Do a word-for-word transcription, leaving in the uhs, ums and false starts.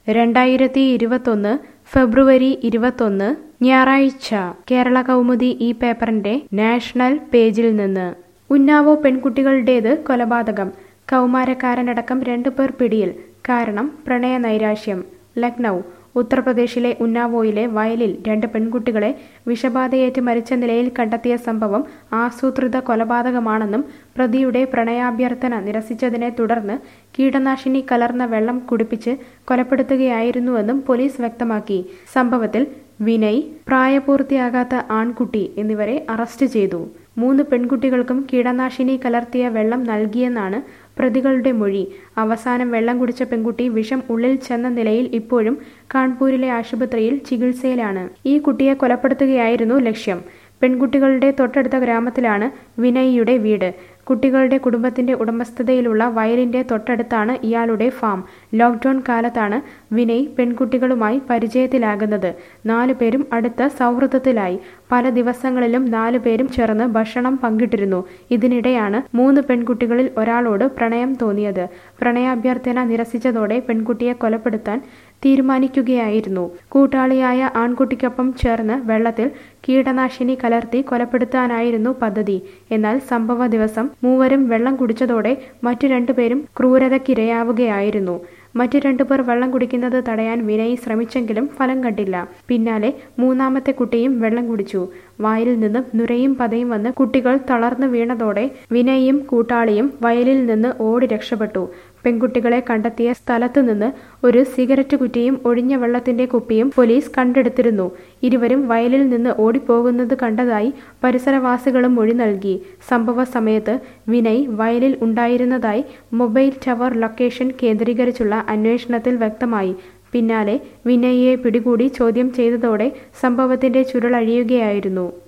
രണ്ടായിരത്തി ഇരുപത്തൊന്ന് ഫെബ്രുവരി ഇരുപത്തൊന്ന് ഞായറാഴ്ച കേരള കൗമുദി ഈ പേപ്പറിന്റെ നാഷണൽ പേജിൽ നിന്ന് ഉന്നാവോ പെൺകുട്ടികളുടേത് കൊലപാതകം കൗമാരക്കാരനടക്കം രണ്ടുപേർ പിടിയിൽ കാരണം പ്രണയ നൈരാശ്യം ലക്നൗ ഉത്തർപ്രദേശിലെ ഉന്നാവോയിലെ വയലിൽ രണ്ട് പെൺകുട്ടികളെ വിഷബാധയേറ്റ് മരിച്ച നിലയിൽ കണ്ടെത്തിയ സംഭവം ആസൂത്രിത കൊലപാതകമാണെന്നും പ്രതിയുടെ പ്രണയാഭ്യർത്ഥന നിരസിച്ചതിനെ തുടർന്ന് കീടനാശിനി കലർന്ന വെള്ളം കുടിപ്പിച്ച് കൊലപ്പെടുത്തുകയായിരുന്നുവെന്നും പോലീസ് വ്യക്തമാക്കി. സംഭവത്തിൽ വിനയ്, പ്രായപൂർത്തിയാകാത്ത ആൺകുട്ടി എന്നിവരെ അറസ്റ്റ് ചെയ്തു. മൂന്ന് പെൺകുട്ടികൾക്കും കീടനാശിനി കലർത്തിയ വെള്ളം നൽകിയെന്നാണ് പ്രതികളുടെ മൊഴി. അവസാനം വെള്ളം കുടിച്ച പെൺകുട്ടി വിഷം ഉള്ളിൽ ചെന്ന നിലയിൽ ഇപ്പോഴും കാൺപൂരിലെ ആശുപത്രിയിൽ ചികിത്സയിലാണ്. ഈ കുട്ടിയെ കൊലപ്പെടുത്തുകയായിരുന്നു ലക്ഷ്യം. പെൺകുട്ടികളുടെ തൊട്ടടുത്ത ഗ്രാമത്തിലാണ് വിനയ്യുടെ വീട്. കുട്ടികളുടെ കുടുംബത്തിന്റെ ഉടമസ്ഥതയിലുള്ള വയലിന്റെ തൊട്ടടുത്താണ് ഇയാളുടെ ഫാം. ലോക്ക്ഡൌൺ കാലത്താണ് വിനയ് പെൺകുട്ടികളുമായി പരിചയത്തിലാകുന്നത്. നാലുപേരും അടുത്ത സൗഹൃദത്തിലായി. പല ദിവസങ്ങളിലും നാലുപേരും ചേർന്ന് ഭക്ഷണം പങ്കിട്ടിരുന്നു. ഇതിനിടെയാണ് മൂന്ന് പെൺകുട്ടികളിൽ ഒരാളോട് പ്രണയം തോന്നിയത്. പ്രണയാഭ്യർത്ഥന നിരസിച്ചതോടെ പെൺകുട്ടിയെ കൊലപ്പെടുത്താൻ തീരുമാനിക്കുകയായിരുന്നു. കൂട്ടാളിയായ ആൺകുട്ടിക്കൊപ്പം ചേർന്ന് വെള്ളത്തിൽ കീടനാശിനി കലർത്തി കൊലപ്പെടുത്താനായിരുന്നു പദ്ധതി. എന്നാൽ സംഭവ ദിവസം മൂവരും വെള്ളം കുടിച്ചതോടെ മറ്റു രണ്ടുപേരും ക്രൂരതയ്ക്കിരയാവുകയായിരുന്നു. മറ്റു രണ്ടുപേർ വെള്ളം കുടിക്കുന്നത് തടയാൻ വിനയ് ശ്രമിച്ചെങ്കിലും ഫലം കണ്ടില്ല. പിന്നാലെ മൂന്നാമത്തെ കുട്ടിയും വെള്ളം കുടിച്ചു. വായിൽ നിന്നും നുരയും പതയും വന്ന് കുട്ടികൾ തളർന്നു വീണതോടെ വിനയും കൂട്ടാളിയും വയലിൽ നിന്ന് ഓടി രക്ഷപ്പെട്ടു. പെൺകുട്ടികളെ കണ്ടെത്തിയ സ്ഥലത്തു നിന്ന് ഒരു സിഗരറ്റ് കുറ്റിയും ഒഴിഞ്ഞ വെള്ളത്തിന്റെ കുപ്പിയും പോലീസ് കണ്ടെടുത്തിരുന്നു. ഇരുവരും വയലിൽ നിന്ന് ഓടിപ്പോകുന്നത് കണ്ടതായി പരിസരവാസികളും മൊഴി നൽകി. സംഭവ സമയത്ത് വിനയ് വയലിൽ ഉണ്ടായിരുന്നതായി മൊബൈൽ ടവർ ലൊക്കേഷൻ കേന്ദ്രീകരിച്ചുള്ള അന്വേഷണത്തിൽ വ്യക്തമായി. പിന്നാലെ വിനയ്യെ പിടികൂടി ചോദ്യം ചെയ്തതോടെ സംഭവത്തിന്റെ ചുരുളഴിയുകയായിരുന്നു.